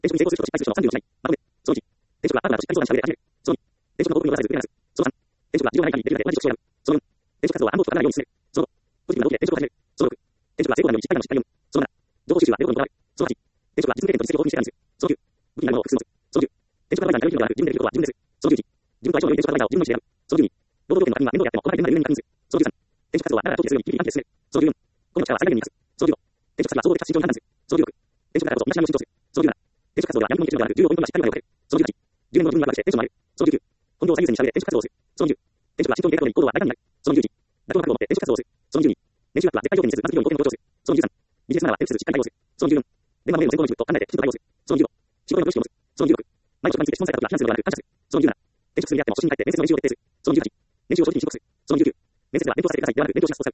転職に成功すること失敗する人の3秒しない。まとめ。その1、転職はパートナーとしっかり相談し調べて始める。その2、転職の報告によらさずフリーランス。その3、転職は事業がない限りできるまで同じ職種を選ぶ。その4、転職活動は暗号機とわからないように進める。その5、ポジティブな動機で転職を始める。その6、転職は成功談のように失敗談のしっかり読む。その7、情報収集は両方にこだわる。その8、転職は実務経験と実績を豊富にしてからにする。その9、武器になるものを複数持つ。その10、転職アドバイザーに頼る機能がある自分でできることは自分です。その11、自分と相性の良い転職アドバイザーを自分の意思で選ぶ。その12、労働条件の確認は面倒であっても細かい点まで念入りに確認する。その13、転職活動はあなたが長期で強い日々に関係進める。その14、個の力は最大限に生かす。その15、転職先は総合的か慎重に判断する。その16、転職だからこそ同じ話を慎重する。その17、転職活動では闇雲に基準がある重要ポイントがしっかり分かれる。その18、10年の自分に分かしてテンションもある。その19、本業を最優先にした上で転職活動をする。その20、転職は慎重に計画に行動は大胆になる。その21、妥当な覚悟を持って転職活動をする。その22、年収アップは絶対条件にせずまず企業に貢献を強調する。その23、ビジネスマナーは転職しっかり対応する。その24、電話のメールの先行の軸と考えてきちんと対応する。その25、仕事への常識を持つ。その26、毎日職場について質問された時は避難するのではなく感謝する。その27、転職するにあっても初心に帰って面接の練習を徹底する。その28、年収を正直に申告する。その29、面接は勉強させてくださいではなく勉強しますと